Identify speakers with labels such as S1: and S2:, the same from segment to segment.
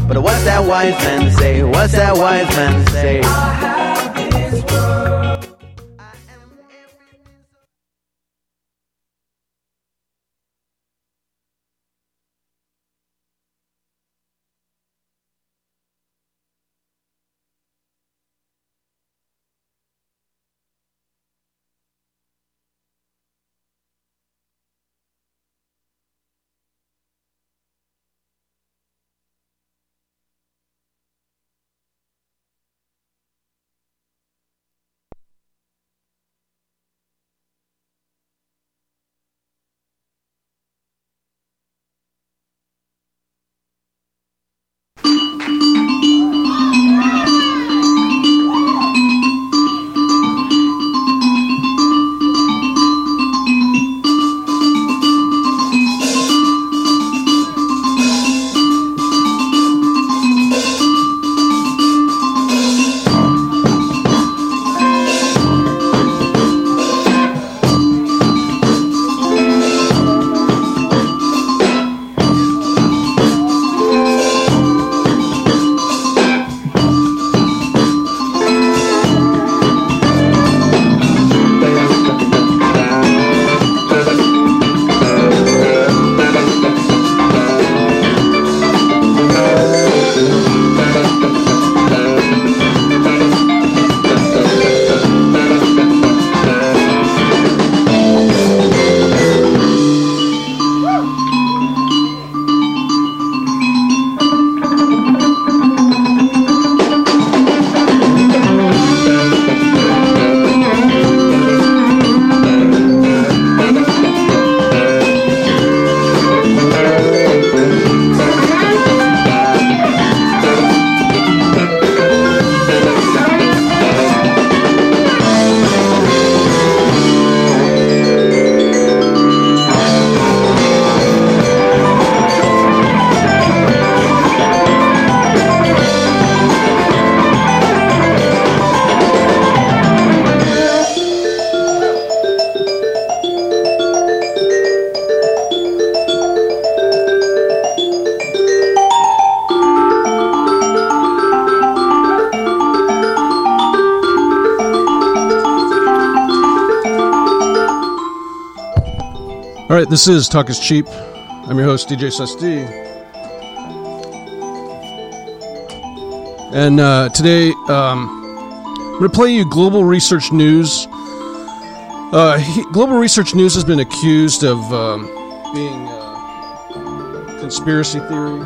S1: But what's that wise man say? What's that wise man say?
S2: All right, this is Talk is Cheap. I'm your host, DJ Sasti. And today, I'm going to play you Global Research News. Global Research News has been accused of being conspiracy theory.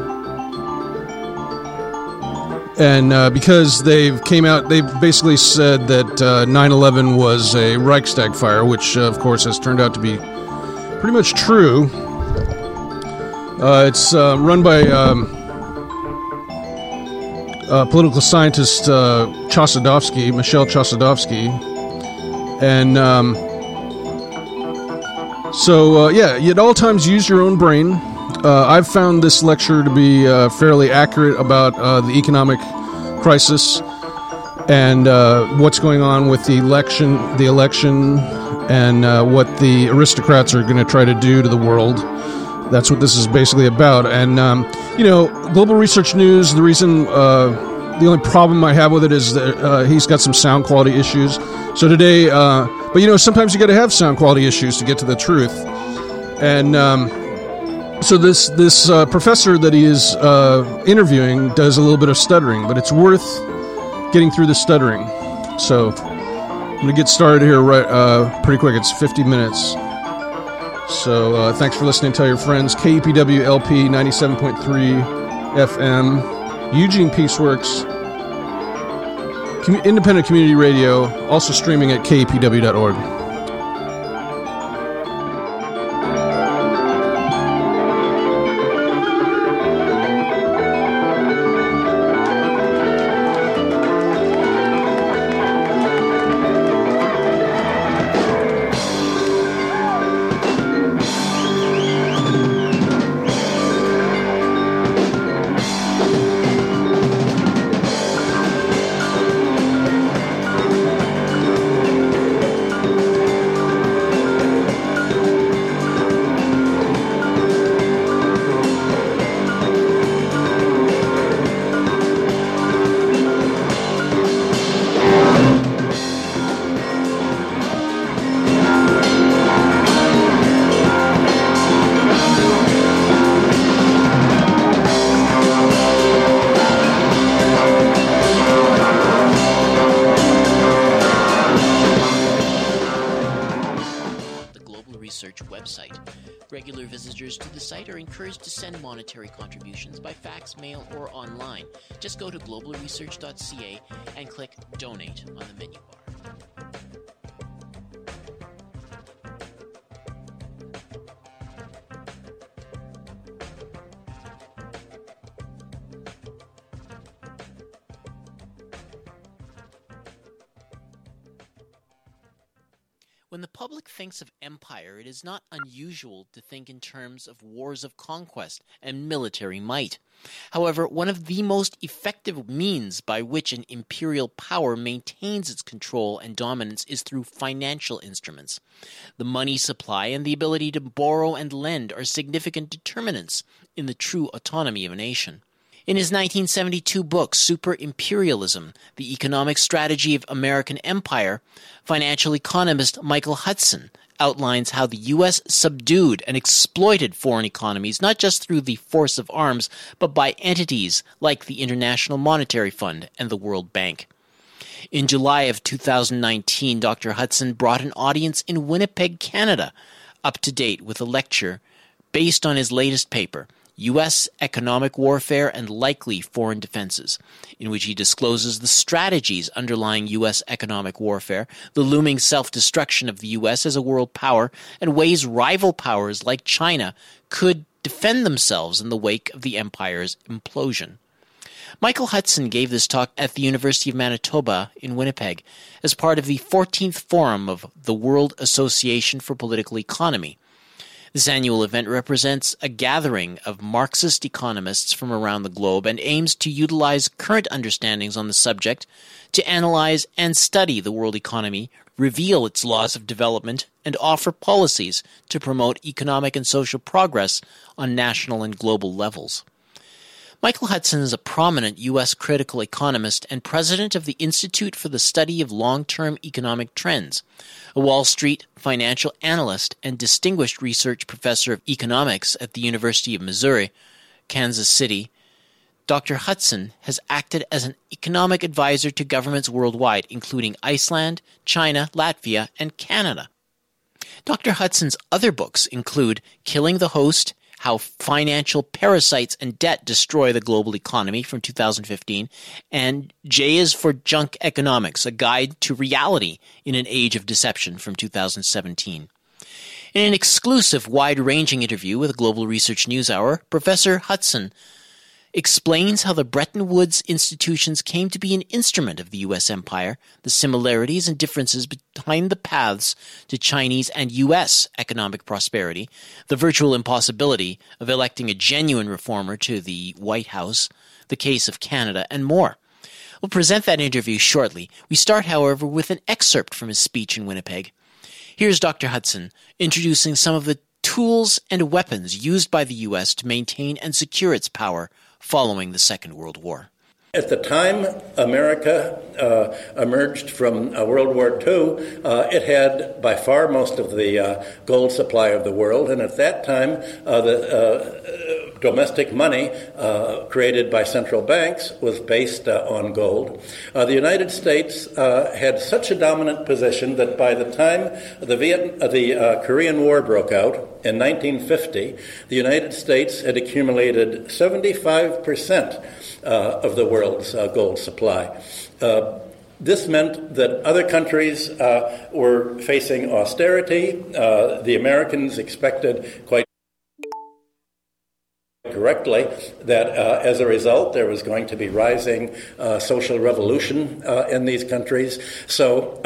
S2: And because they basically said that 9/11 was a Reichstag fire, which, of course, has turned out to be pretty much true. It's run by political scientist Michelle Chossudovsky. And at all times use your own brain. I've found this lecture to be fairly accurate about the economic crisis and what's going on with the election, and what the aristocrats are going to try to do to the world. That's what this is basically about. And, Global Research News, the reason, the only problem I have with it is that he's got some sound quality issues. So today, sometimes you got to have sound quality issues to get to the truth. And so this professor that he is interviewing does a little bit of stuttering, but it's worth getting through the stuttering. So I'm going to get started here pretty quick. It's 50 minutes. So thanks for listening. Tell your friends. KEPW LP 97.3 FM. Eugene Peaceworks. Independent Community Radio. Also streaming at kepw.org.
S3: Regular visitors to the site are encouraged to send monetary contributions by fax, mail, or online. Just go to globalresearch.ca and click Donate on the menu bar. When the public thinks of empire, it is not unusual to think in terms of wars of conquest and military might. However, one of the most effective means by which an imperial power maintains its control and dominance is through financial instruments. The money supply and the ability to borrow and lend are significant determinants in the true autonomy of a nation. In his 1972 book, Super Imperialism, The Economic Strategy of American Empire, financial economist Michael Hudson outlines how the U.S. subdued and exploited foreign economies not just through the force of arms, but by entities like the International Monetary Fund and the World Bank. In July of 2019, Dr. Hudson brought an audience in Winnipeg, Canada, up to date with a lecture based on his latest paper, U.S. Economic Warfare and Likely Foreign Defenses, in which he discloses the strategies underlying U.S. economic warfare, the looming self-destruction of the U.S. as a world power, and ways rival powers like China could defend themselves in the wake of the empire's implosion. Michael Hudson gave this talk at the University of Manitoba in Winnipeg as part of the 14th Forum of the World Association for Political Economy. This annual event represents a gathering of Marxist economists from around the globe and aims to utilize current understandings on the subject to analyze and study the world economy, reveal its laws of development, and offer policies to promote economic and social progress on national and global levels. Michael Hudson is a prominent U.S. critical economist and president of the Institute for the Study of Long-Term Economic Trends, a Wall Street financial analyst and distinguished research professor of economics at the University of Missouri, Kansas City. Dr. Hudson has acted as an economic advisor to governments worldwide, including Iceland, China, Latvia, and Canada. Dr. Hudson's other books include Killing the Host, How Financial Parasites and Debt Destroy the Global Economy from 2015, and J is for Junk Economics, A Guide to Reality in an Age of Deception from 2017. In an exclusive, wide-ranging interview with Global Research NewsHour, Professor Hudson explains how the Bretton Woods institutions came to be an instrument of the U.S. empire, the similarities and differences behind the paths to Chinese and U.S. economic prosperity, the virtual impossibility of electing a genuine reformer to the White House, the case of Canada, and more. We'll present that interview shortly. We start, however, with an excerpt from his speech in Winnipeg. Here's Dr. Hudson introducing some of the tools and weapons used by the U.S. to maintain and secure its power following the Second World War.
S4: At the time America emerged from World War II, it had by far most of the gold supply of the world, and at that time the domestic money created by central banks was based on gold. The United States had such a dominant position that by the time the Korean War broke out in 1950, the United States had accumulated 75% of the world's gold supply. This meant that other countries were facing austerity. The Americans expected quite correctly that as a result there was going to be rising social revolution in these countries. So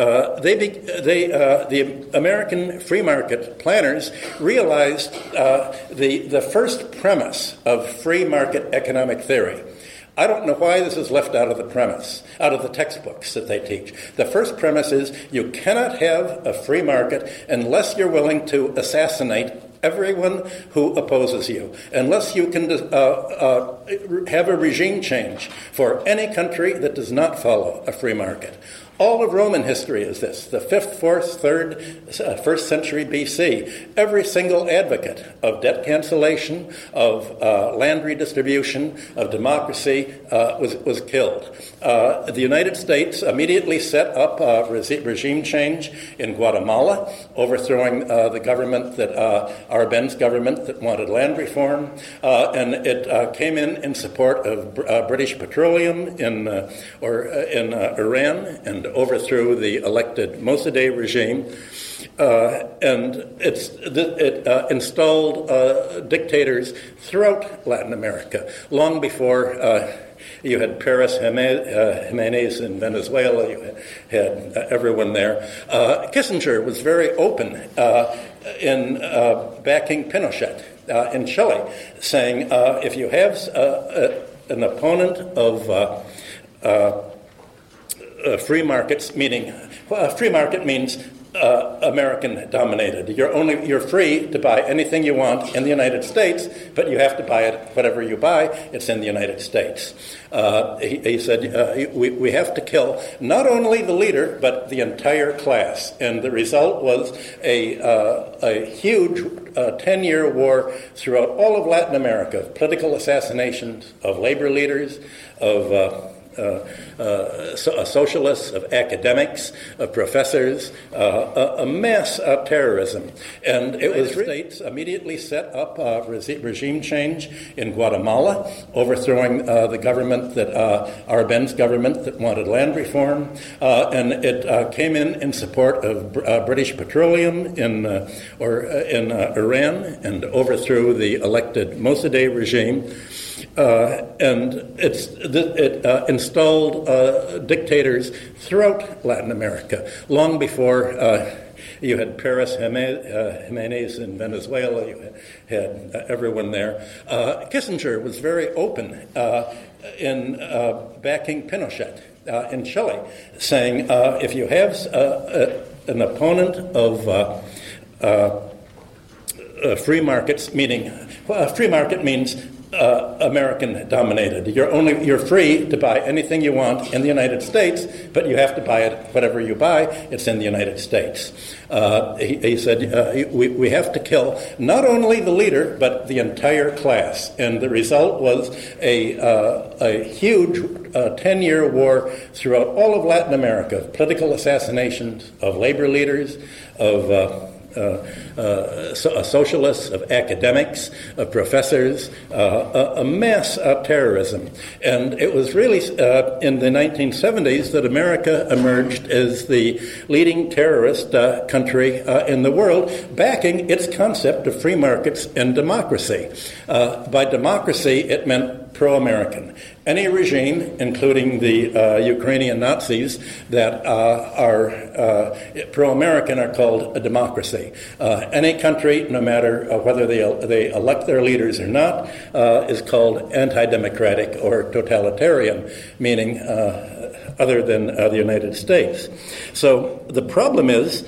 S4: the American free market planners realized the first premise of free market economic theory. I don't know why this is left out of the textbooks that they teach. The first premise is you cannot have a free market unless you're willing to assassinate everyone who opposes you, unless you can have a regime change for any country that does not follow a free market. All of Roman history is this. The 5th, 4th, 3rd, 1st century BC. Every single advocate of debt cancellation, of land redistribution, of democracy was killed. The United States immediately set up regime change in Guatemala, overthrowing the government Araben's government that wanted land reform, and it came in support of British Petroleum in Iran, and overthrew the elected Mossadegh regime, and it installed dictators throughout Latin America. Long before you had Perez Jimenez in Venezuela, you had everyone there. Kissinger was very open in backing Pinochet in Chile, saying if you have an opponent of free markets, meaning free market means American dominated. You're free to buy anything you want in the United States, but you have to buy it. Whatever you buy, it's in the United States. He said we have to kill not only the leader but the entire class, and the result was a huge 10-year war throughout all of Latin America, of political assassinations of labor leaders, of socialists, of academics, of professors, a mass of terrorism. And it was states immediately set up regime change in Guatemala, overthrowing the government Araben's government that wanted land reform, and it came in support of British Petroleum in Iran, and overthrew the elected Mossadegh regime. And it installed dictators throughout Latin America. Long before you had Perez Jimenez in Venezuela, you had everyone there. Kissinger was very open in backing Pinochet in Chile, saying if you have an opponent of free markets, meaning free market means American dominated. You're free to buy anything you want in the United States, but you have to buy it. Whatever you buy, it's in the United States. He said we have to kill not only the leader but the entire class, and the result was a huge 10-year war throughout all of Latin America, of political assassinations of labor leaders, of socialists, of academics, of professors, a mass of terrorism. And it was really in the 1970s that America emerged as the leading terrorist country in the world, backing its concept of free markets and democracy. By democracy, it meant pro-American. Any regime, including the Ukrainian Nazis, that are pro-American are called a democracy. Any country, no matter whether they elect their leaders or not, is called anti-democratic or totalitarian, meaning other than the United States. So the problem is,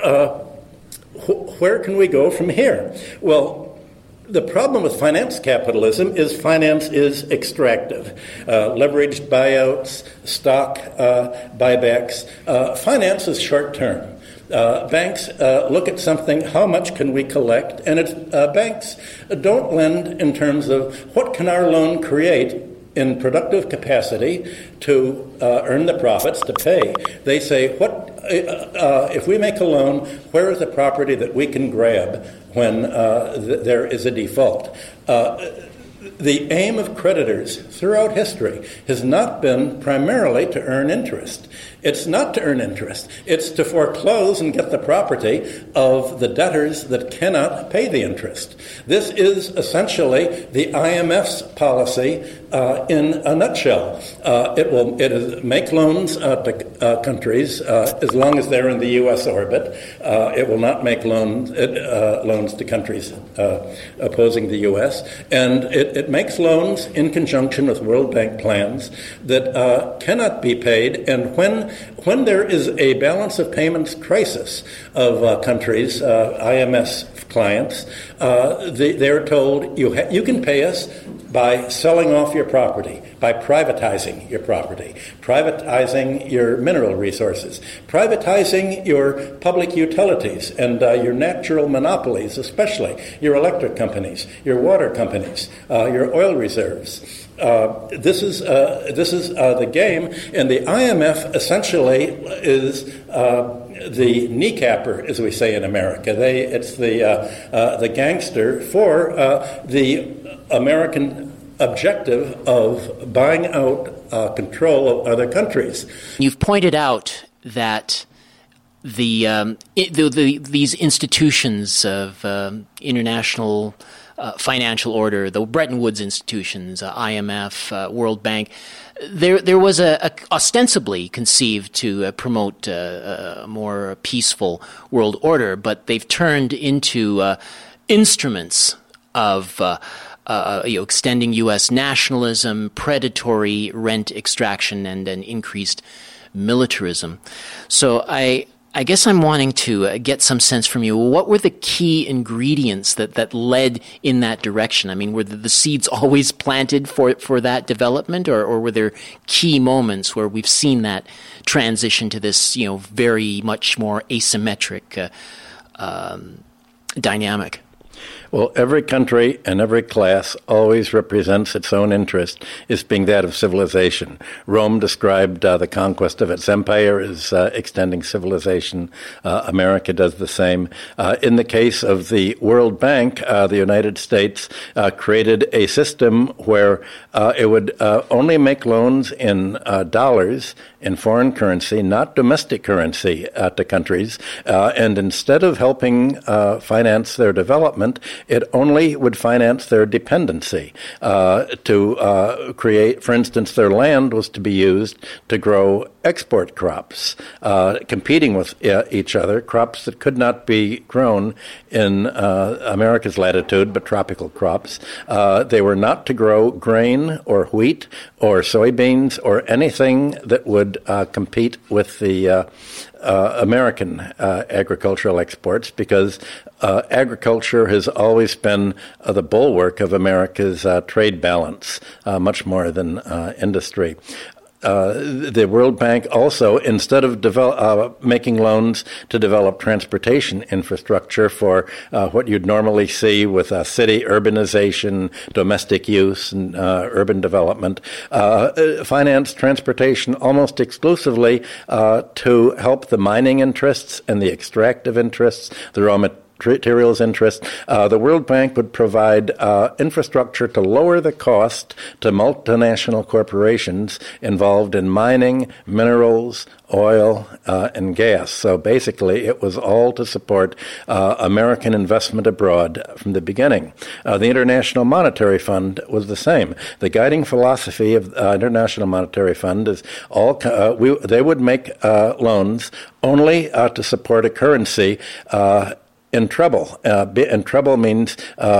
S4: where can we go from here? Well, the problem with finance capitalism is finance is extractive. Leveraged buyouts, stock buybacks. Finance is short-term. Banks look at something, how much can we collect? And banks don't lend in terms of what can our loan create in productive capacity to earn the profits to pay. They say, if we make a loan, where is the property that we can grab when there is a default? The aim of creditors throughout history has not been primarily to earn interest. It's not to earn interest. It's to foreclose and get the property of the debtors that cannot pay the interest. This is essentially the IMF's policy in a nutshell. It will make loans to countries as long as they're in the U.S. orbit. It will not make loans to countries opposing the U.S. And it makes loans in conjunction with World Bank plans that cannot be paid. And when there is a balance of payments crisis of countries, IMF clients, they're told you can pay us by selling off your property, by privatizing your property, privatizing your mineral resources, privatizing your public utilities and your natural monopolies, especially your electric companies, your water companies, your oil reserves. This is the game, and the IMF essentially is the kneecapper, as we say in America. It's the gangster for the American objective of buying out control of other countries.
S3: You've pointed out that these institutions of international financial order, the Bretton Woods institutions, IMF, World Bank, there was a ostensibly conceived to promote a more peaceful world order, but they've turned into instruments of extending U.S. nationalism, predatory rent extraction, and an increased militarism. So I guess I'm wanting to get some sense from you. What were the key ingredients that led in that direction? I mean, were the seeds always planted for that development, or were there key moments where we've seen that transition to this, very much more asymmetric dynamic?
S4: Well, every country and every class always represents its own interest as being that of civilization. Rome described the conquest of its empire as extending civilization. America does the same. In the case of the World Bank, the United States created a system where it would only make loans in dollars, in foreign currency, not domestic currency, to countries. And instead of helping finance their development, it only would finance their dependency to create, for instance, their land was to be used to grow export crops, competing with each other, crops that could not be grown in America's latitude, but tropical crops. They were not to grow grain or wheat or soybeans or anything that would compete with the American agricultural exports, because agriculture has always been the bulwark of America's trade balance, much more than industry. The World Bank also, instead of making loans to develop transportation infrastructure for what you'd normally see with city urbanization, domestic use, and urban development, financed transportation almost exclusively to help the mining interests and the extractive interests, the raw materials interest. The World Bank would provide infrastructure to lower the cost to multinational corporations involved in mining, minerals, oil, and gas. So basically, it was all to support American investment abroad from the beginning. The International Monetary Fund was the same. The guiding philosophy of the International Monetary Fund is they would make loans only to support a currency in trouble. And trouble means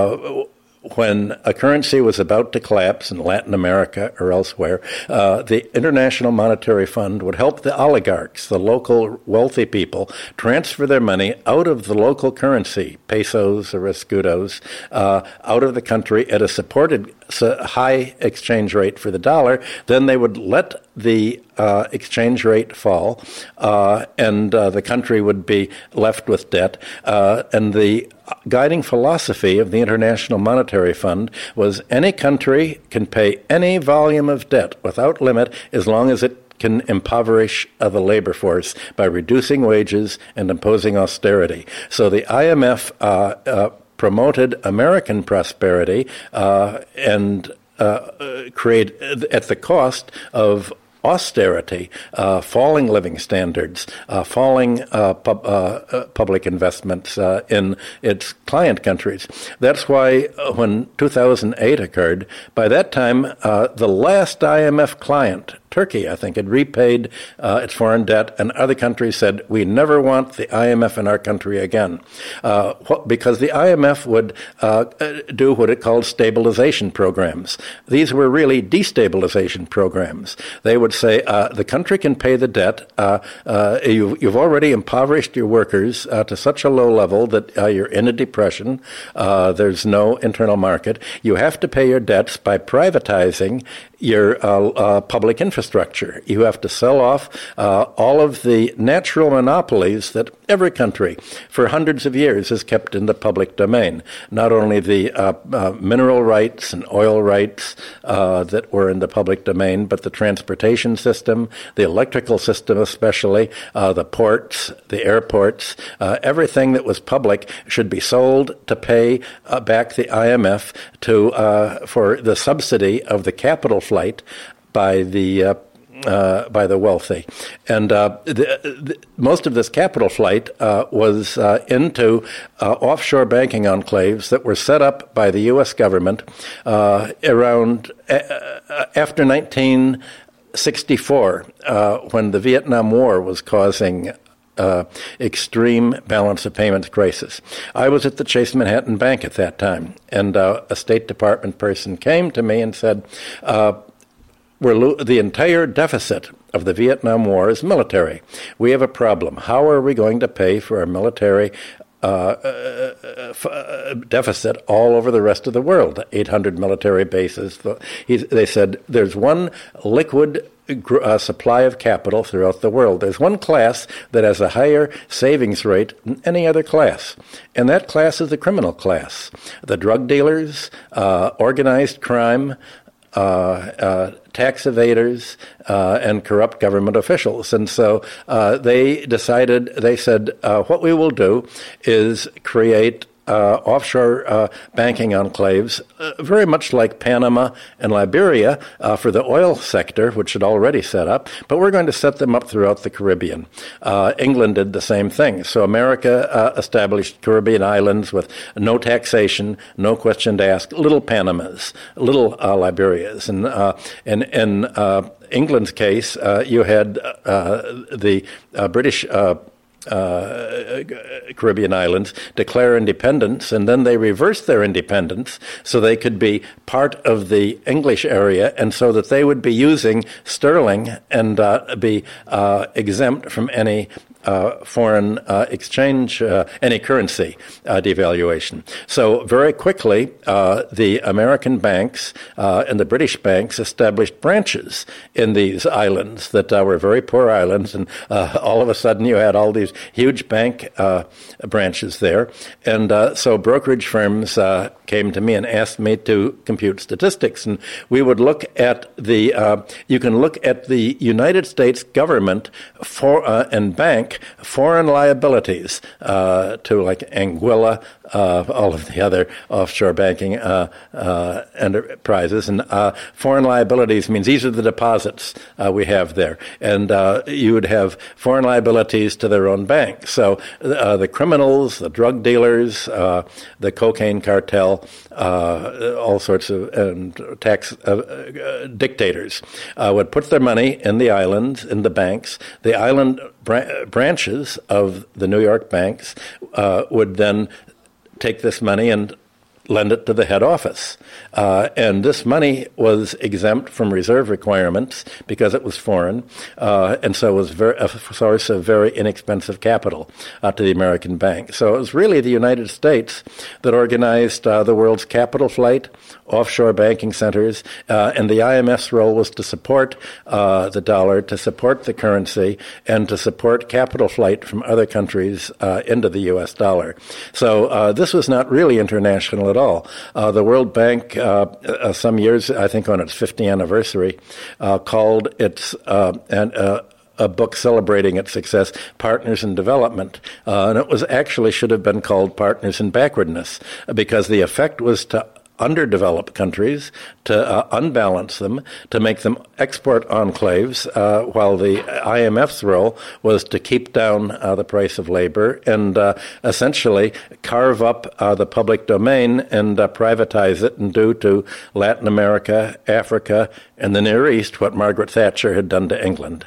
S4: when a currency was about to collapse in Latin America or elsewhere, the International Monetary Fund would help the oligarchs, the local wealthy people, transfer their money out of the local currency, pesos or escudos, out of the country at a supported high exchange rate for the dollar. Then they would let the exchange rate fall, and the country would be left with debt. And the guiding philosophy of the International Monetary Fund was any country can pay any volume of debt without limit as long as it can impoverish the labor force by reducing wages and imposing austerity. So the IMF promoted American prosperity and created at the cost of austerity, falling living standards, falling public investments in its client countries. That's why when 2008 occurred, by that time, the last IMF client, Turkey, I think, had repaid its foreign debt, and other countries said, we never want the IMF in our country again, because the IMF would do what it called stabilization programs. These were really destabilization programs. They would say, the country can pay the debt. You've already impoverished your workers to such a low level that you're in a depression. There's no internal market. You have to pay your debts by privatizing your public infrastructure. You have to sell off all of the natural monopolies that every country for hundreds of years has kept in the public domain. Not only the mineral rights and oil rights that were in the public domain, but the transportation system, the electrical system especially, the ports, the airports, everything that was public should be sold to pay back the IMF for the subsidy of the capital flight by the wealthy. And most of this capital flight was into offshore banking enclaves that were set up by the U.S. government around after 1964, when the Vietnam War was causing extreme balance of payments crisis. I was at the Chase Manhattan Bank at that time, and a State Department person came to me and said, the entire deficit of the Vietnam War is military. We have a problem. How are we going to pay for our military deficit all over the rest of the world? 800 military bases. They said there's one liquid supply of capital throughout the world. There's one class that has a higher savings rate than any other class, and that class is the criminal class. The drug dealers, organized crime, tax evaders, and corrupt government officials. And so they said, what we will do is create offshore banking enclaves, very much like Panama and Liberia for the oil sector, which had already set up, but we're going to set them up throughout the Caribbean. England did the same thing. So America established Caribbean islands with no taxation, no question to ask, little Panamas, little Liberias. And in England's case, you had the British Caribbean islands declare independence, and then they reversed their independence so they could be part of the English area, and so that they would be using sterling and be exempt from any foreign exchange, any currency devaluation. So very quickly, the American banks and the British banks established branches in these islands that were very poor islands, and all of a sudden you had all these huge bank branches there. And so brokerage firms came to me and asked me to compute statistics, and we would look at you can look at the United States government and bank foreign liabilities to like Anguilla, all of the other offshore banking enterprises. And foreign liabilities means these are the deposits we have there. And you would have foreign liabilities to their own bank. So the criminals, the drug dealers, the cocaine cartel, all sorts of tax dictators would put their money in the islands, in the banks. The island branches of the New York banks would then take this money and lend it to the head office. And this money was exempt from reserve requirements because it was foreign, and so it was a source of very inexpensive capital to the American bank. So it was really the United States that organized the world's capital flight, offshore banking centers, and the IMF's role was to support the dollar, to support the currency, and to support capital flight from other countries into the U.S. dollar. So this was not really international at all. The World Bank, some years, I think on its 50th anniversary, called its a book celebrating its success, Partners in Development. And it was actually should have been called Partners in Backwardness, because the effect was to underdeveloped countries, to unbalance them, to make them export enclaves, while the IMF's role was to keep down the price of labor and essentially carve up the public domain and privatize it and do to Latin America, Africa, and the Near East what Margaret Thatcher had done to England.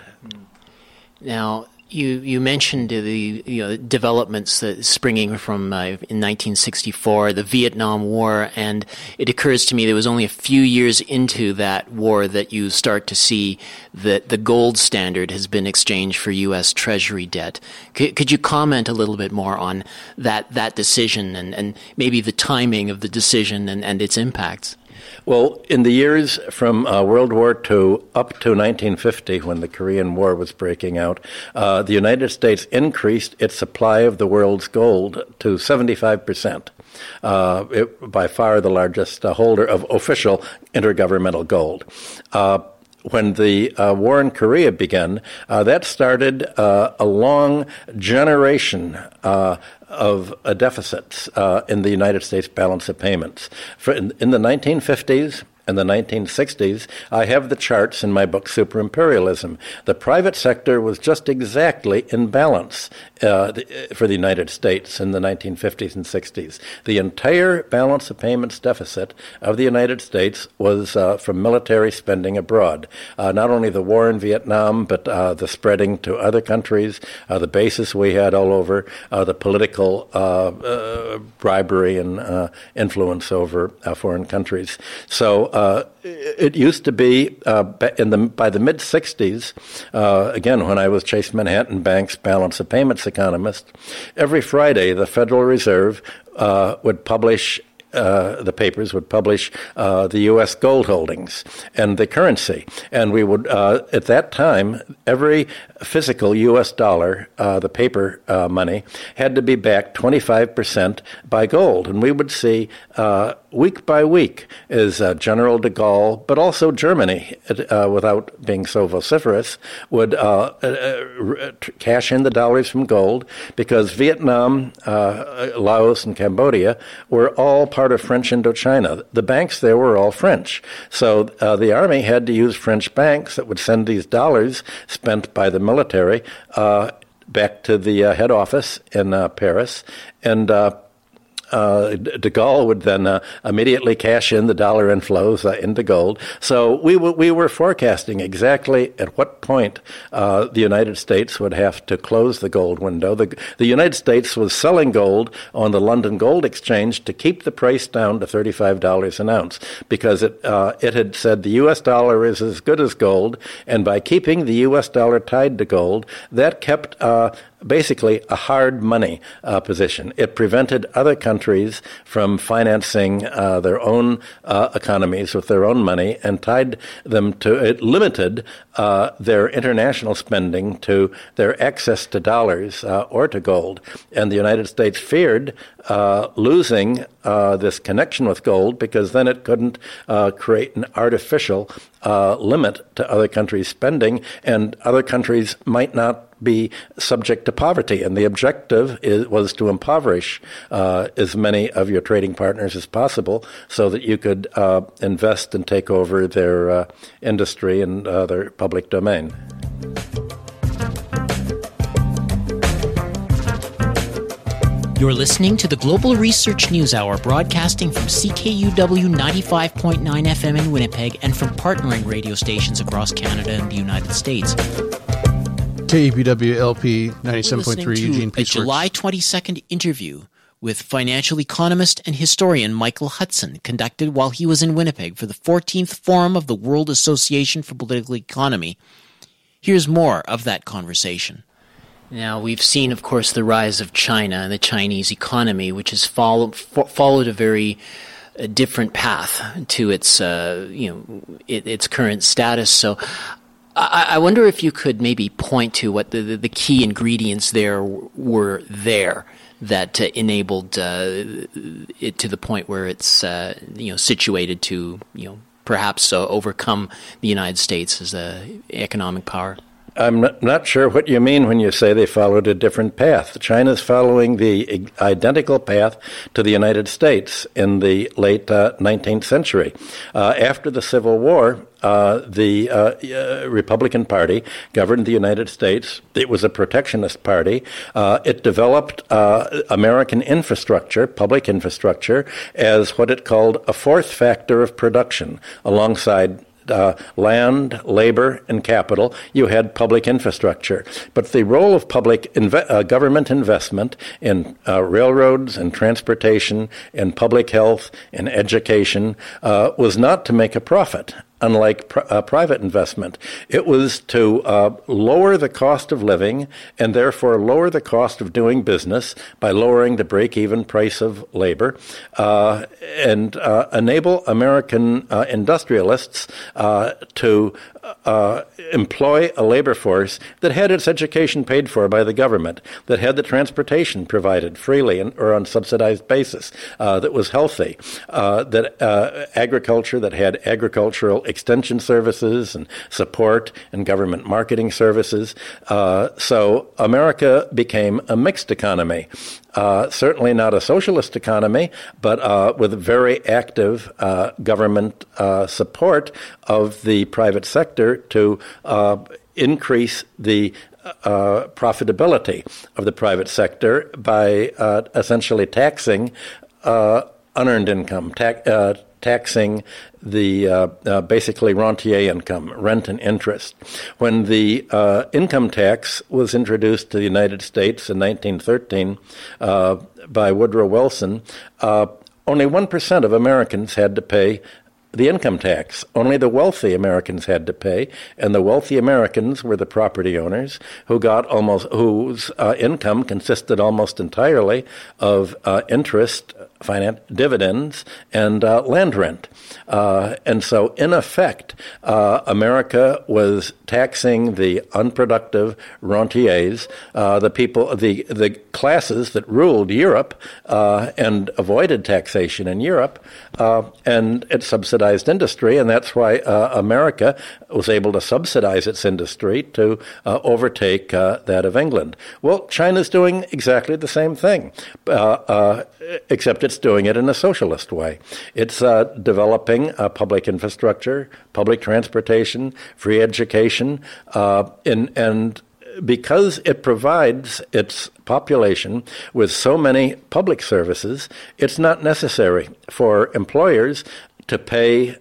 S3: Now, you mentioned the developments springing from in 1964, the Vietnam War, and it occurs to me that it was only a few years into that war that you start to see that the gold standard has been exchanged for U.S. Treasury debt. Could you comment a little bit more on that decision and maybe the timing of the decision and its impacts?
S4: Well, in the years from World War II up to 1950, when the Korean War was breaking out, the United States increased its supply of the world's gold to 75%. By far the largest holder of official intergovernmental gold. When the war in Korea began, that started a long generation of deficits in the United States balance of payments. In the 1950s and the 1960s, I have the charts in my book, Superimperialism. The private sector was just exactly in balance for the United States in the 1950s and 60s. The entire balance of payments deficit of the United States was from military spending abroad. Not only the war in Vietnam, but the spreading to other countries, the bases we had all over, the political bribery and influence over foreign countries. So it used to be by the mid-'60s, again, when I was Chase Manhattan Bank's balance of payments economist, every Friday the Federal Reserve would publish the papers would publish the U.S. gold holdings and the currency. And we would, at that time, every physical U.S. dollar, the paper money, had to be backed 25% by gold. And we would see week by week as General de Gaulle, but also Germany, without being so vociferous, would cash in the dollars from gold because Vietnam, Laos, and Cambodia were all part of French Indochina. The banks there were all French. So the army had to use French banks that would send these dollars spent by the military back to the head office in Paris. And de Gaulle would then immediately cash in the dollar inflows into gold. So we were forecasting exactly at what point the United States would have to close the gold window. The United States was selling gold on the London Gold Exchange to keep the price down to $35 an ounce because it had said the U.S. dollar is as good as gold, and by keeping the U.S. dollar tied to gold, that kept basically a hard money position. It prevented other countries from financing their own economies with their own money and tied them to it, limited their international spending to their access to dollars or to gold. And the United States feared losing this connection with gold because then it couldn't create an artificial limit to other countries' spending, and other countries might not be subject to poverty. And the objective was to impoverish as many of your trading partners as possible so that you could invest and take over their industry and their public domain.
S3: You're listening to the Global Research News Hour, broadcasting from CKUW 95.9 FM in Winnipeg and from partnering radio stations across Canada and the United States.
S2: KEPW LP 97.3 Eugene Peace
S3: Works. A July 22nd interview with financial economist and historian Michael Hudson, conducted while he was in Winnipeg for the 14th Forum of the World Association for Political Economy. Here's more of that conversation. Now, we've seen, of course, the rise of China and the Chinese economy, which has followed a very different path to its, its current status. So, I wonder if you could maybe point to what the key ingredients there were that enabled it to the point where it's situated to perhaps overcome the United States as an economic power.
S4: I'm not sure what you mean when you say they followed a different path. China's following the identical path to the United States in the late 19th century. After the Civil War, the Republican Party governed the United States. It was a protectionist party. It developed American infrastructure, public infrastructure, as what it called a fourth factor of production, alongside land, labor, and capital. You had public infrastructure. But the role of public government investment in railroads and transportation, in public health, in education, was not to make a profit. Unlike private investment, it was to lower the cost of living and therefore lower the cost of doing business by lowering the break-even price of labor and enable American industrialists to employ a labor force that had its education paid for by the government, that had the transportation provided freely or on subsidized basis, that was healthy, that agriculture, that had agricultural extension services and support and government marketing services. So America became a mixed economy. Certainly not a socialist economy, but with very active government support of the private sector to increase the profitability of the private sector by essentially taxing unearned income, taxing the basically rentier income, rent and interest. When the income tax was introduced to the United States in 1913 by Woodrow Wilson, only 1% of Americans had to pay the income tax. Only the wealthy Americans had to pay, and the wealthy Americans were the property owners whose income consisted almost entirely of interest, dividends, and land rent. And so, in effect, America was taxing the unproductive rentiers, the classes that ruled Europe and avoided taxation in Europe, and it subsidized industry, and that's why America was able to subsidize its industry to overtake that of England. Well, China's doing exactly the same thing, except it's doing it in a socialist way. It's developing public infrastructure, public transportation, free education, and because it provides its population with so many public services, it's not necessary for employers to pay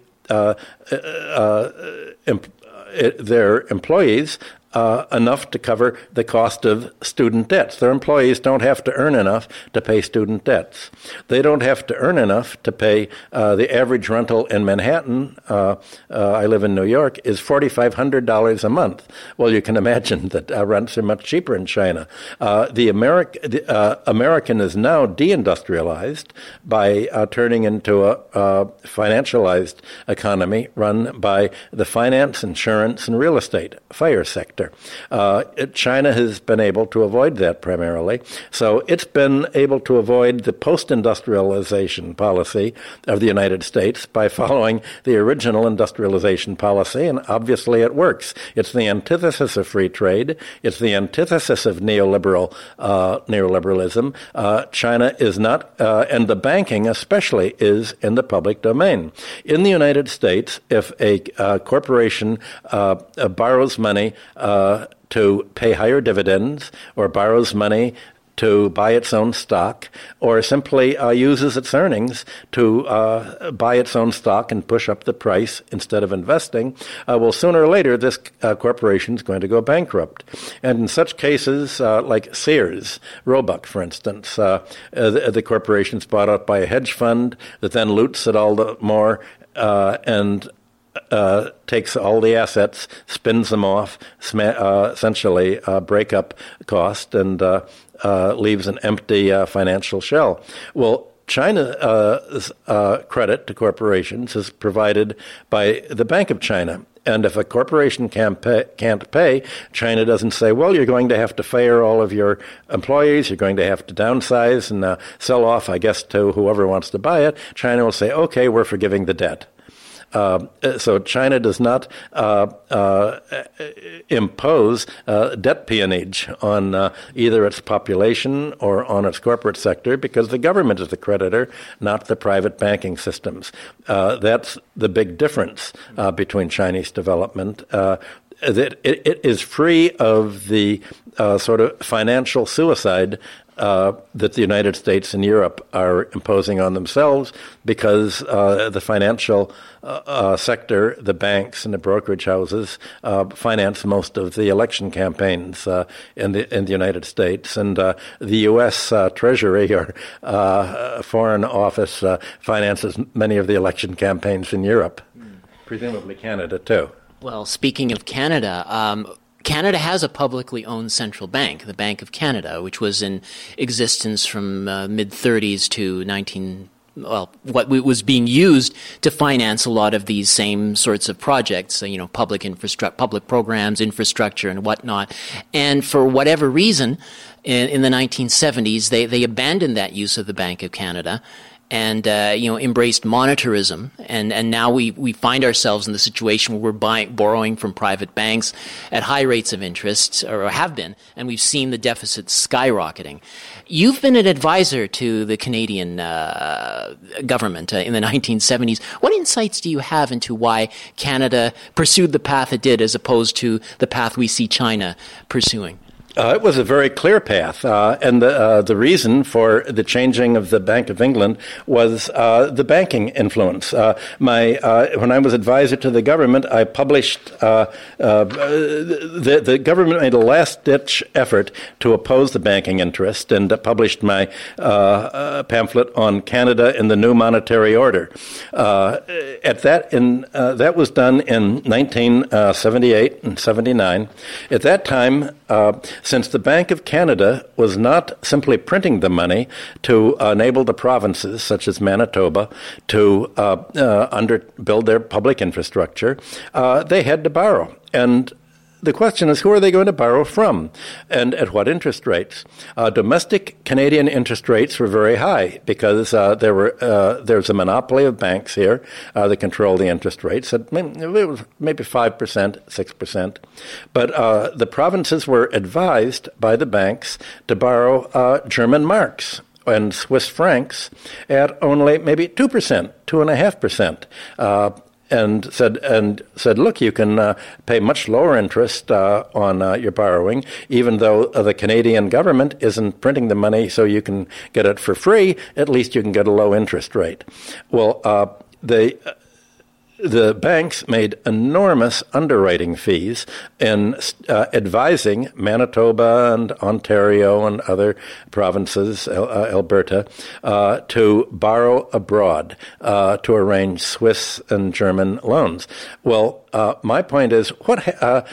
S4: their employees enough to cover the cost of student debts. Their employees don't have to earn enough to pay student debts. They don't have to earn enough to pay the average rental in Manhattan. I live in New York, is $4,500 a month. Well, you can imagine that rents are much cheaper in China. The American is now deindustrialized by turning into a financialized economy run by the finance, insurance, and real estate, fire sector. China has been able to avoid that primarily. So it's been able to avoid the post-industrialization policy of the United States by following the original industrialization policy, and obviously it works. It's the antithesis of free trade. It's the antithesis of neoliberalism. China is not, and the banking especially is in the public domain. In the United States, if a corporation borrows money to pay higher dividends or borrows money to buy its own stock or simply uses its earnings to buy its own stock and push up the price instead of investing, well, sooner or later this corporation is going to go bankrupt. And in such cases like Sears, Roebuck, for instance, the corporation's bought out by a hedge fund that then loots it all the more and takes all the assets, spins them off, essentially break up cost, and leaves an empty financial shell. Well, China's credit to corporations is provided by the Bank of China. And if a corporation can't pay, China doesn't say, well, you're going to have to fire all of your employees, you're going to have to downsize and sell off, I guess, to whoever wants to buy it. China will say, okay, we're forgiving the debt. So China does not impose debt peonage on either its population or on its corporate sector, because the government is the creditor, not the private banking systems. That's the big difference between Chinese development. That it is free of the sort of financial suicide that the United States and Europe are imposing on themselves, because the financial sector, the banks and the brokerage houses, finance most of the election campaigns in the United States, and the U.S. Treasury or Foreign Office finances many of the election campaigns in Europe, presumably Canada too.
S3: Well, speaking of Canada, Canada has a publicly owned central bank, the Bank of Canada, which was in existence from mid-30s to what was being used to finance a lot of these same sorts of projects, public programs, infrastructure, and whatnot. And for whatever reason, in the 1970s, they abandoned that use of the Bank of Canada and embraced monetarism, and now we find ourselves in the situation where we're borrowing from private banks at high rates of interest, or have been, and we've seen the deficit skyrocketing. You've been an advisor to the Canadian government in the 1970s. What insights do you have into why Canada pursued the path it did as opposed to the path we see China pursuing?
S4: It was a very clear path, and the reason for the changing of the Bank of England was the banking influence. When I was advisor to the government, I published the government made a last-ditch effort to oppose the banking interest, and published my pamphlet on Canada and the New Monetary Order. That was done in 1978 and 79. At that time, since the Bank of Canada was not simply printing the money to enable the provinces, such as Manitoba, to build their public infrastructure, they had to borrow. And the question is, who are they going to borrow from, and at what interest rates? Domestic Canadian interest rates were very high because there's a monopoly of banks here that control the interest rates. It was maybe 5%, 6%. But the provinces were advised by the banks to borrow German marks and Swiss francs at only maybe 2%, 2.5%. And said, look, you can pay much lower interest on your borrowing, even though the Canadian government isn't printing the money so you can get it for free. At least you can get a low interest rate. Well, the banks made enormous underwriting fees in advising Manitoba and Ontario and other provinces, Alberta, to borrow abroad to arrange Swiss and German loans. Well, my point is, I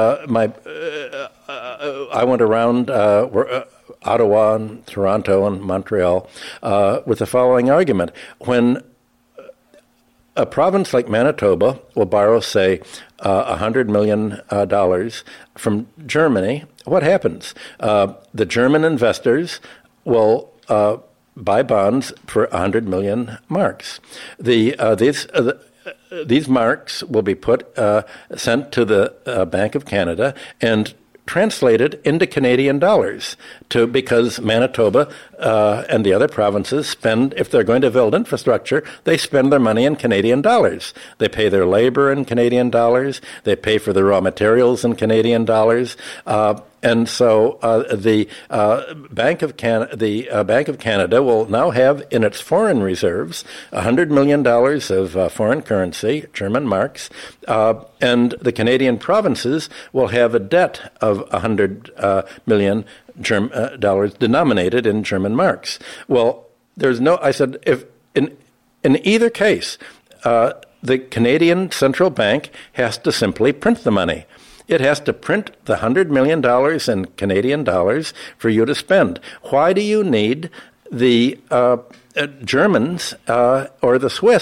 S4: went around Ottawa and Toronto and Montreal with the following argument. When a province like Manitoba will borrow, say, $100 million from Germany, what happens? The German investors will buy bonds for 100 million marks. These marks will be sent to the Bank of Canada and translated into Canadian dollars because Manitoba and the other provinces spend, if they're going to build infrastructure, they spend their money in Canadian dollars. They pay their labor in Canadian dollars. They pay for the raw materials in Canadian dollars. And so the Bank of Canada will now have in its foreign reserves $100 million of foreign currency, German marks, and the Canadian provinces will have a debt of $100 million dollars denominated in German marks. Well, I said, if in either case, the Canadian central bank has to simply print the money. It has to print the $100 million in Canadian dollars for you to spend. Why do you need the Germans or the Swiss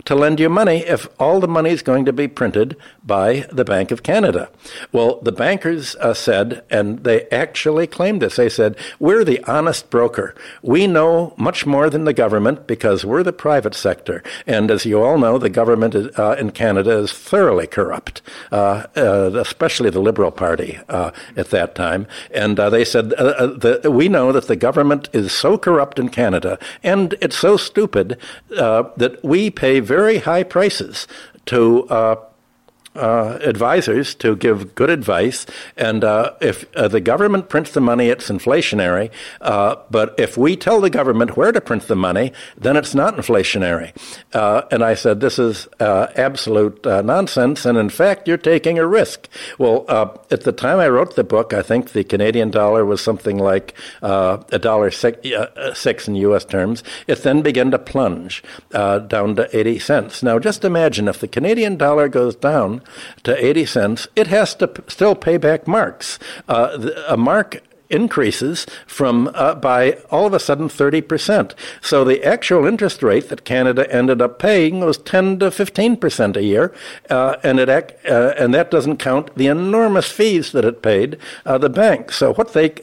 S4: to lend you money if all the money is going to be printed by the Bank of Canada? Well, the bankers said, and they actually claimed this, they said, we're the honest broker. We know much more than the government because we're the private sector. And as you all know, the government in Canada is thoroughly corrupt, especially the Liberal Party at that time. And they said, we know that the government is so corrupt in Canada, and it's so stupid that we pay very high prices to advisors to give good advice, and if the government prints the money, it's inflationary. But if we tell the government where to print the money, then it's not inflationary. And I said, this is absolute nonsense, and in fact, you're taking a risk. Well, at the time I wrote the book, I think the Canadian dollar was something like $1.06 in U.S. terms. It then began to plunge down to 80 cents. Now, just imagine if the Canadian dollar goes down to 80 cents, it has to still pay back marks. A mark increases from by all of a sudden 30%. So the actual interest rate that Canada ended up paying was 10 to 15% a year, and that doesn't count the enormous fees that it paid the bank. So what they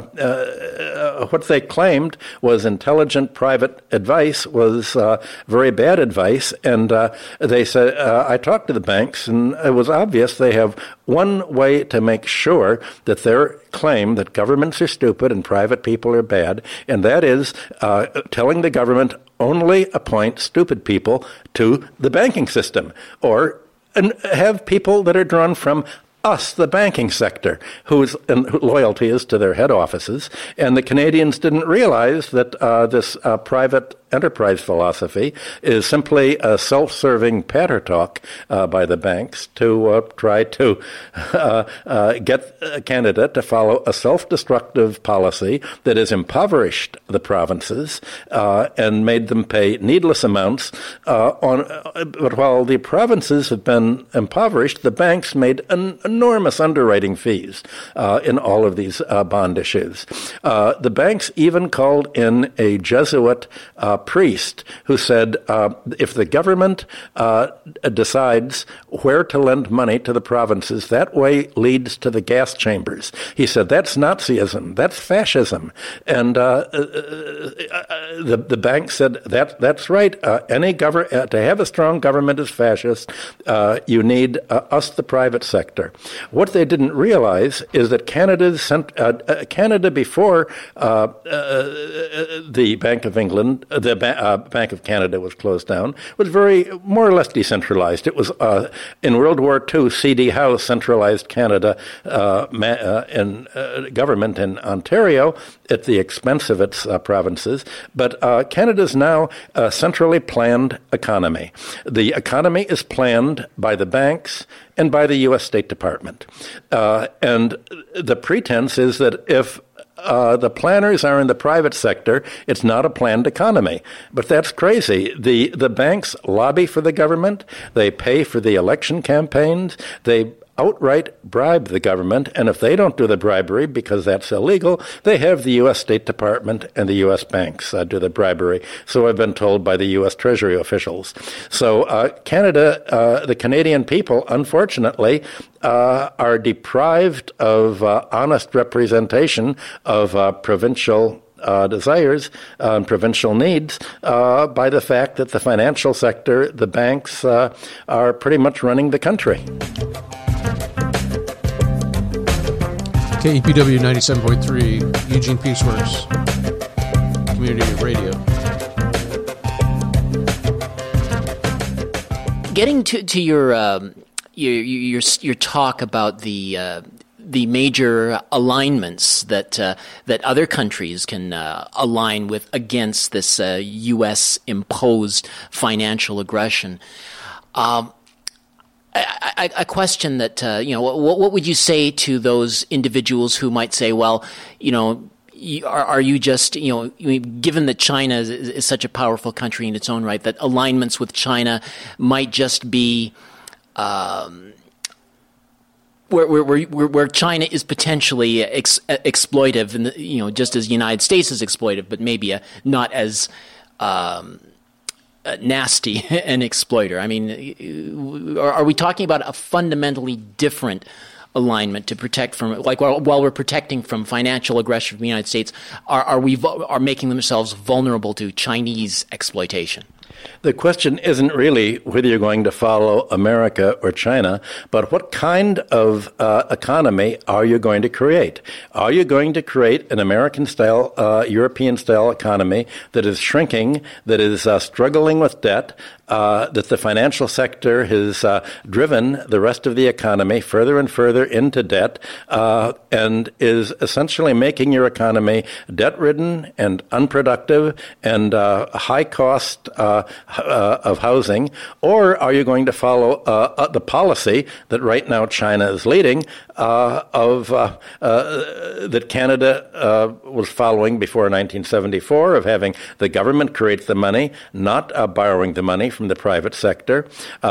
S4: claimed was intelligent private advice was very bad advice, and they said I talked to the banks, and it was obvious they have one way to make sure that their claim that governments are stupid and private people are bad, and that is telling the government only appoint stupid people to the banking system, or have people that are drawn from us, the banking sector, whose loyalty is to their head offices. And the Canadians didn't realize that this private enterprise philosophy is simply a self-serving patter talk by the banks to try to get Canada to follow a self-destructive policy that has impoverished the provinces and made them pay needless amounts. But while the provinces have been impoverished, the banks made enormous underwriting fees in all of these bond issues. The banks even called in a Jesuit priest who said, if the government decides where to lend money to the provinces, that way leads to the gas chambers. He said, that's Nazism, that's fascism. And the bank said, that's right. To have a strong government is fascist. You need us, the private sector. What they didn't realize is that Canada before the Bank of England, Bank of Canada was closed down, was very more or less decentralized. It was in World War II, C.D. Howe centralized Canada in government in Ontario at the expense of its provinces. But Canada's now a centrally planned economy. The economy is planned by the banks and by the U.S. State Department. And the pretense is that if the planners are in the private sector, it's not a planned economy. But that's crazy. The banks lobby for the government. They pay for the election campaigns. They outright bribe the government, and if they don't do the bribery, because that's illegal, they have the U.S. State Department and the U.S. banks do the bribery. So I've been told by the U.S. Treasury officials. So Canada, the Canadian people, unfortunately, are deprived of honest representation of provincial desires and provincial needs by the fact that the financial sector, the banks, are pretty much running the country.
S2: KEPW 97.3, Eugene Peaceworks, Community Radio.
S3: Getting to your talk about the major alignments that other countries can align with against this U.S. imposed financial aggression. I question that, what would you say to those individuals who might say, well, are you just, given that China is such a powerful country in its own right, that alignments with China might just be where China is potentially exploitive, and just as the United States is exploitive, but maybe not as nasty an exploiter? I mean, are we talking about a fundamentally different alignment to protect from, like while we're protecting from financial aggression from the United States, are making themselves vulnerable to Chinese exploitation?
S4: The question isn't really whether you're going to follow America or China, but what kind of economy are you going to create? Are you going to create an American-style, European-style economy that is shrinking, that is struggling with debt, that the financial sector has driven the rest of the economy further and further into debt, and is essentially making your economy debt-ridden and unproductive and high cost of housing? Or are you going to follow the policy that right now China is leading, that Canada was following before 1974, of having the government create the money, not borrowing the money from the private sector,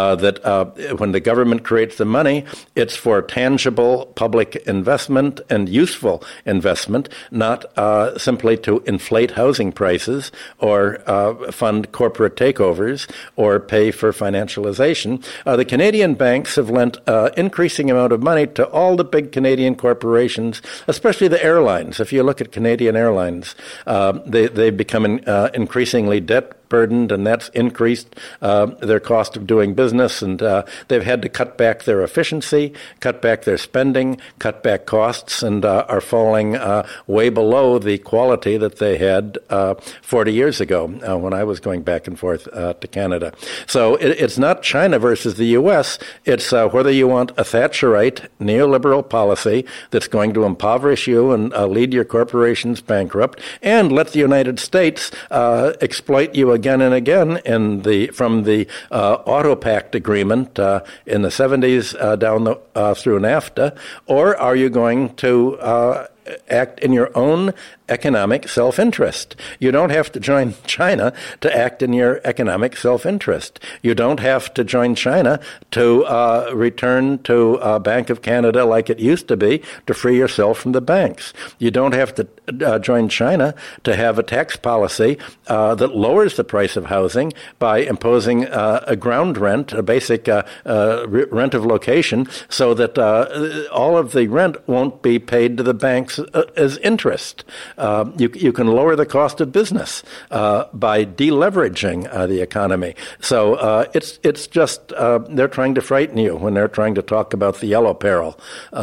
S4: that when the government creates the money, it's for tangible public investment and useful investment, not simply to inflate housing prices or fund corporate takeovers or pay for financialization. The Canadian banks have lent increasing amount of money to all the big Canadian corporations, especially the airlines. If you look at Canadian Airlines, they've become increasingly debt-burdened, and that's increased their cost of doing business, and they've had to cut back their efficiency, cut back their spending, cut back costs, and are falling way below the quality that they had 40 years ago when I was going back and forth to Canada. So it's not China versus the U.S., it's whether you want a Thatcherite neoliberal policy that's going to impoverish you and lead your corporations bankrupt, and let the United States exploit you again and again from the Auto Pact agreement in the 70s through NAFTA, or are you going to act in your own economic self-interest? You don't have to join China to act in your economic self-interest. You don't have to join China to return to Bank of Canada like it used to be to free yourself from the banks. You don't have to join China to have a tax policy that lowers the price of housing by imposing a ground rent, a basic rent of location, so that all of the rent won't be paid to the banks as interest. You can lower the cost of business by deleveraging the economy. So it's just they're trying to frighten you when they're trying to talk about the yellow peril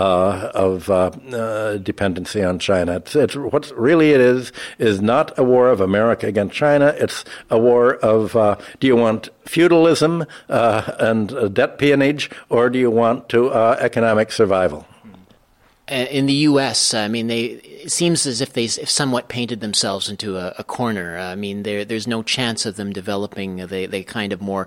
S4: of dependency on China. It's what really it is not a war of America against China. It's a war of do you want feudalism and debt peonage, or do you want to economic survival?
S3: In the U.S., I mean, it seems as if they've somewhat painted themselves into a corner. I mean, there's no chance of them developing the kind of more,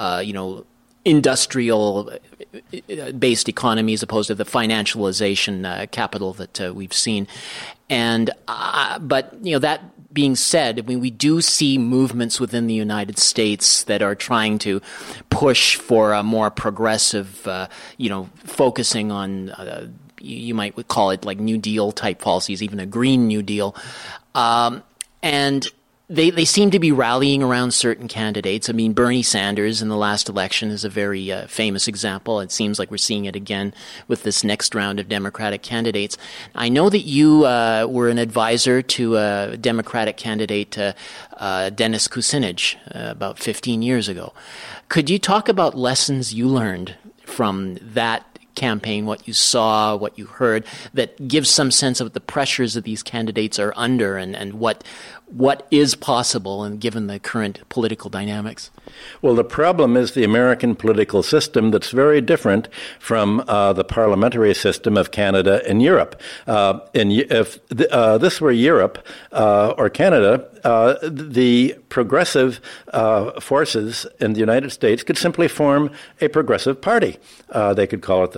S3: industrial-based economy as opposed to the financialization capital that we've seen. And but that being said, I mean, we do see movements within the United States that are trying to push for a more progressive, focusing on. You might call it like New Deal type policies, even a Green New Deal. And they seem to be rallying around certain candidates. I mean, Bernie Sanders in the last election is a very famous example. It seems like we're seeing it again with this next round of Democratic candidates. I know that you were an advisor to a Democratic candidate, Dennis Kucinich, about 15 years ago. Could you talk about lessons you learned from that campaign, what you saw, what you heard, that gives some sense of the pressures that these candidates are under and what is possible and given the current political dynamics?
S4: Well, the problem is the American political system that's very different from the parliamentary system of Canada and Europe. If this were Europe or Canada, the progressive forces in the United States could simply form a progressive party. They could call it the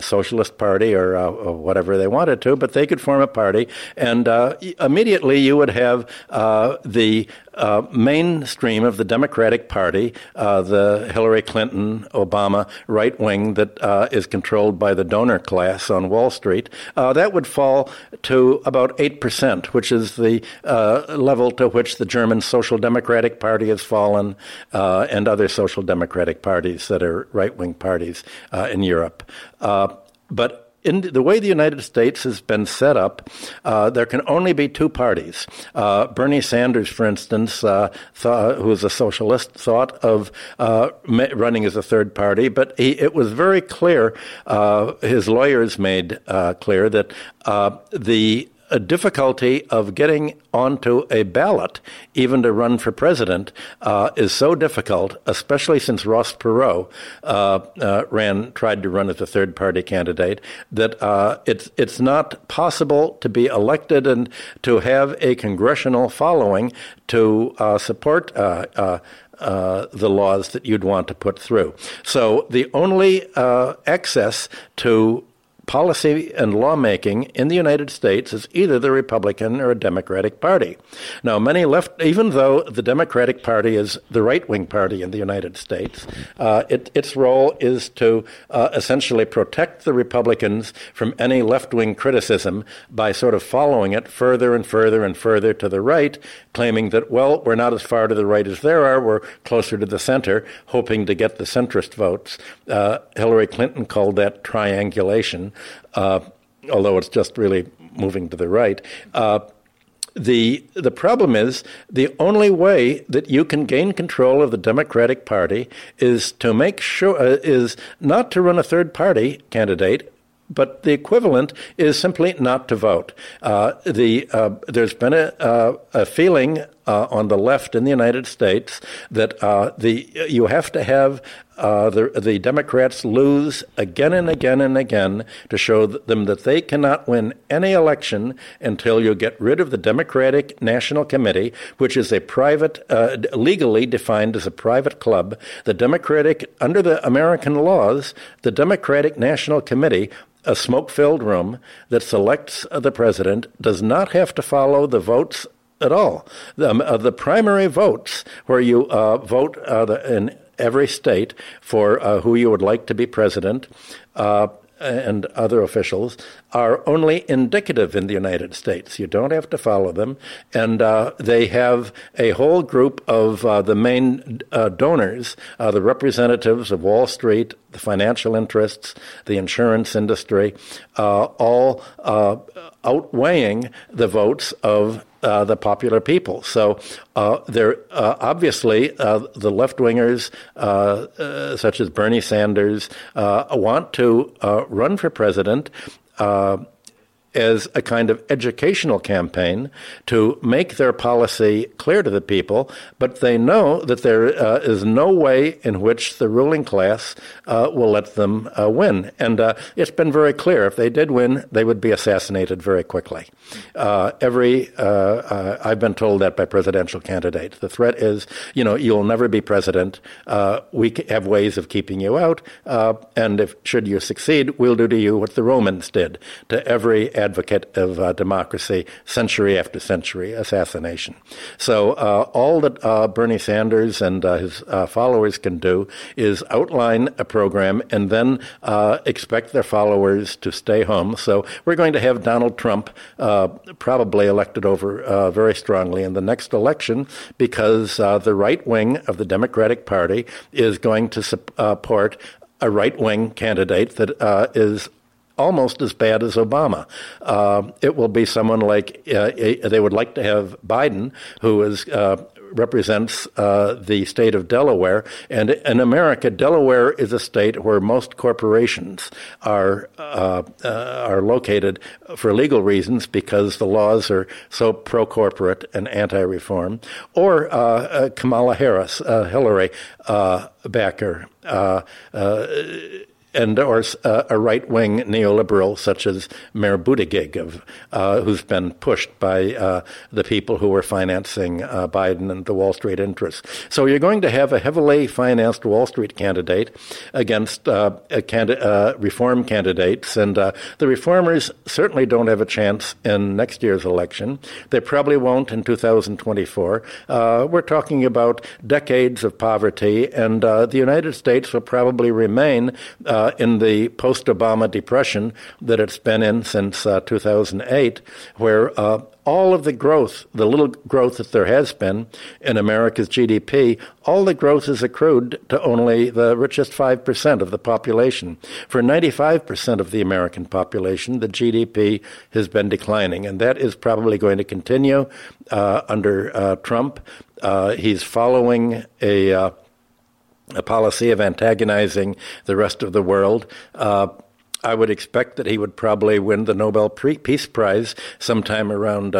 S4: the Socialist Party or whatever they wanted to, but they could form a party, and immediately you would have the mainstream of the Democratic Party, the Hillary Clinton, Obama right wing that is controlled by the donor class on Wall Street. That would fall to about 8%, which is the level to which the German Social Democratic Party has fallen, and other social democratic parties that are right-wing parties in Europe. But in the way the United States has been set up, there can only be two parties. Bernie Sanders, for instance, who is a socialist, thought of running as a third party, but it was very clear, his lawyers made clear that the difficulty of getting onto a ballot, even to run for president, is so difficult, especially since Ross Perot tried to run as a third-party candidate, that it's not possible to be elected and to have a congressional following to support the laws that you'd want to put through. So the only access to policy and lawmaking in the United States is either the Republican or a Democratic Party. Now, even though the Democratic Party is the right-wing party in the United States, its role is to essentially protect the Republicans from any left-wing criticism by sort of following it further and further and further to the right, claiming that, well, we're not as far to the right as they are, we're closer to the center, hoping to get the centrist votes. Hillary Clinton called that triangulation, although it's just really moving to the right. The problem is the only way that you can gain control of the Democratic Party is to make sure is not to run a third party candidate, but the equivalent is simply not to vote. There's been a feeling on the left in the United States that you have to have the Democrats lose again and again and again to show them that they cannot win any election until you get rid of the Democratic National Committee, which is a private, legally defined as a private club. Under the American laws, the Democratic National Committee, a smoke-filled room that selects the president, does not have to follow the votes at all. The primary votes, where you vote in every state for who you would like to be president, and other officials, are only indicative in the United States. You don't have to follow them. And they have a whole group of the main donors, the representatives of Wall Street, the financial interests, the insurance industry, all outweighing the votes of the popular people. So they're obviously the left-wingers, such as Bernie Sanders, want to run for president as a kind of educational campaign to make their policy clear to the people, but they know that there is no way in which the ruling class will let them win. And it's been very clear, if they did win, they would be assassinated very quickly. I've been told that by presidential candidates. The threat is, you'll never be president. We have ways of keeping you out, and should you succeed, we'll do to you what the Romans did to every advocate of democracy, century after century, assassination. So all that Bernie Sanders and his followers can do is outline a program and then expect their followers to stay home. So we're going to have Donald Trump probably elected over very strongly in the next election, because the right wing of the Democratic Party is going to support a right-wing candidate that is almost as bad as Obama. It will be someone like, they would like to have Biden, who represents the state of Delaware. And in America, Delaware is a state where most corporations are located for legal reasons, because the laws are so pro-corporate and anti-reform. Or Kamala Harris, Hillary backer. or a right-wing neoliberal such as Mayor Buttigieg, who's been pushed by the people who were financing Biden and the Wall Street interests. So you're going to have a heavily financed Wall Street candidate against reform candidates, and the reformers certainly don't have a chance in next year's election. They probably won't in 2024. We're talking about decades of poverty, and the United States will probably remain in the post-Obama depression that it's been in since 2008, where all of the growth, the little growth that there has been in America's GDP, all the growth is accrued to only the richest 5% of the population. For 95% of the American population, the GDP has been declining, and that is probably going to continue under Trump. He's following a policy of antagonizing the rest of the world. I would expect that he would probably win the Nobel Peace Prize sometime around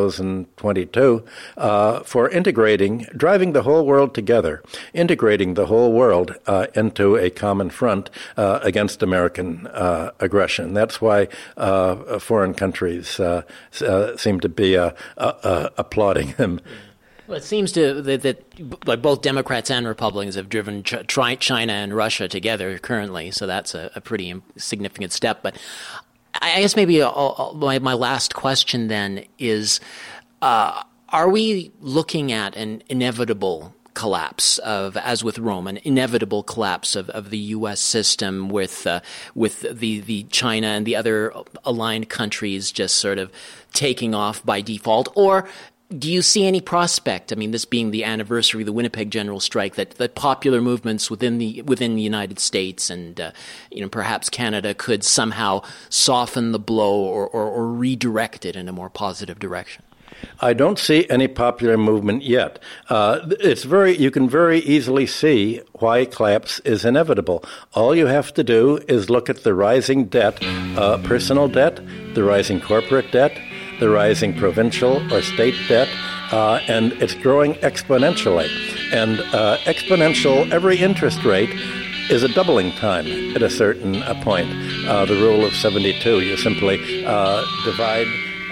S4: 2022 for driving the whole world together, integrating the whole world into a common front against American aggression. That's why foreign countries seem to be applauding him.
S3: Well, it seems that both Democrats and Republicans have driven China and Russia together currently, so that's a pretty significant step. But I guess maybe my last question then is, are we looking at an inevitable collapse as with Rome, an inevitable collapse of the U.S. system with the China and the other aligned countries just sort of taking off by default? Or do you see any prospect, I mean, this being the anniversary of the Winnipeg General Strike, that popular movements within the United States and perhaps Canada could somehow soften the blow or redirect it in a more positive direction?
S4: I don't see any popular movement yet. You can very easily see why collapse is inevitable. All you have to do is look at the rising debt, personal debt, the rising corporate debt, the rising provincial or state debt, and it's growing exponentially. And every interest rate is a doubling time at a certain point. The rule of 72, you simply divide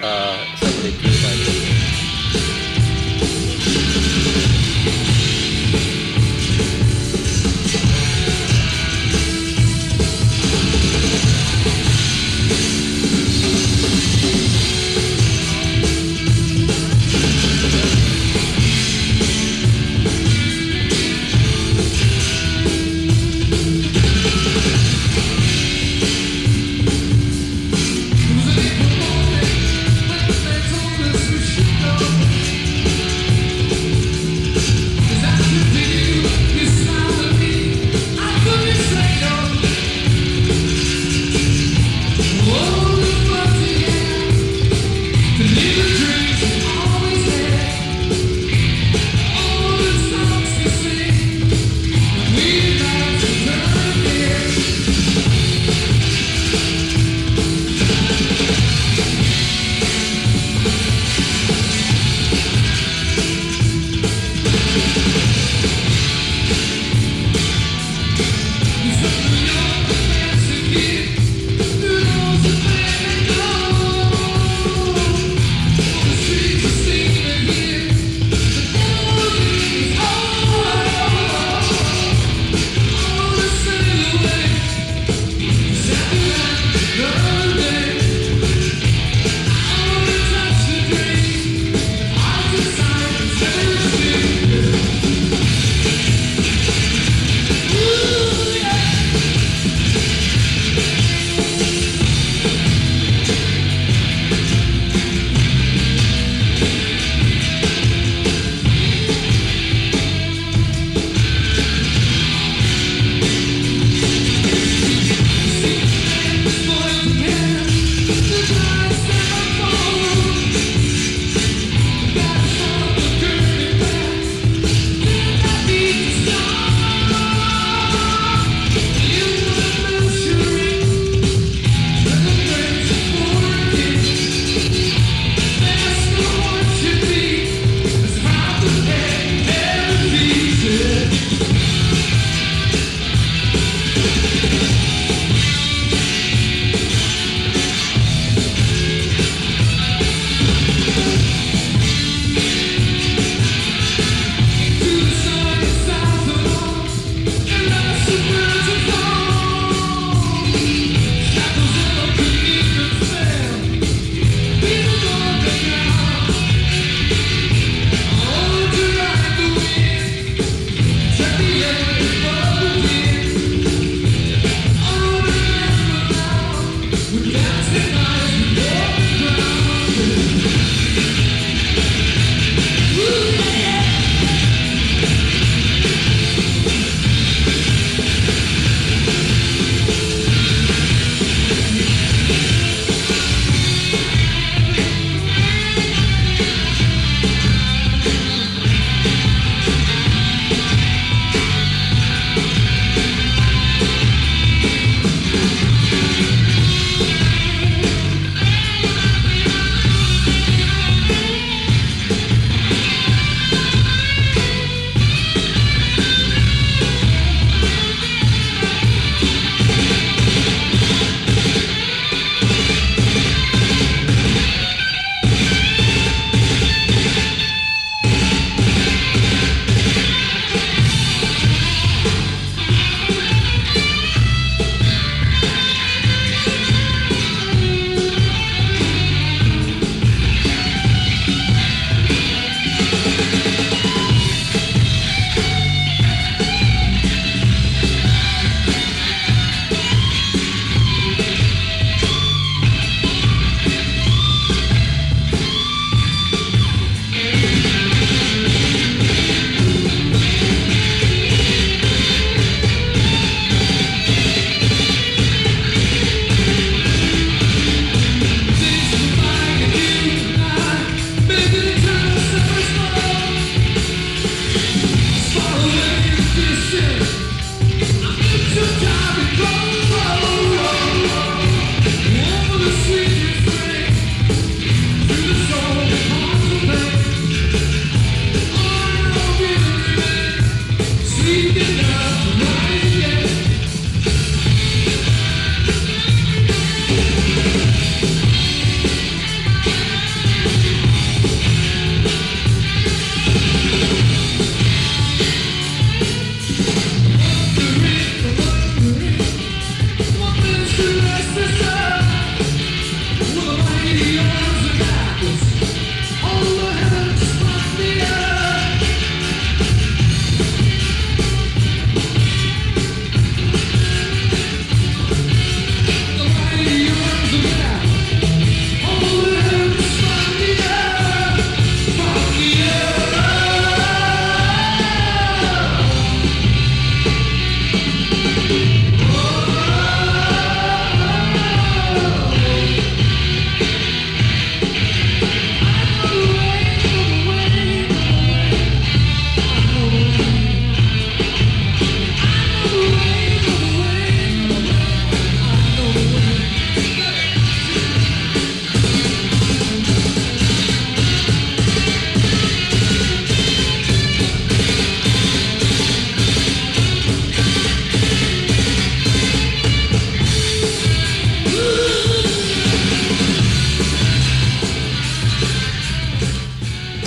S4: 72 by 2.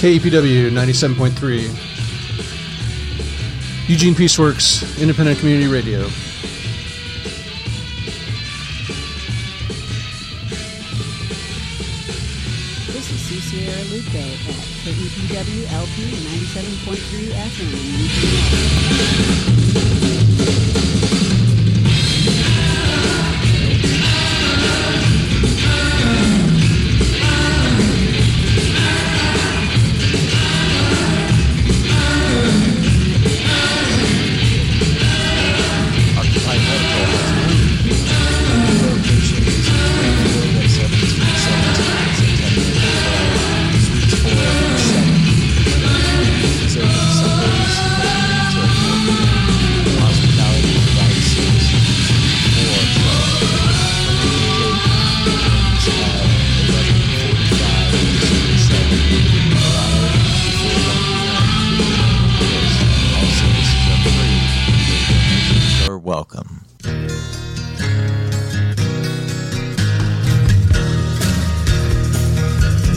S2: KEPW 97.3. Eugene Peaceworks, Independent Community Radio.
S5: This is Sierra Lupe at KEPW LP 97.3 FM in
S6: Welcome.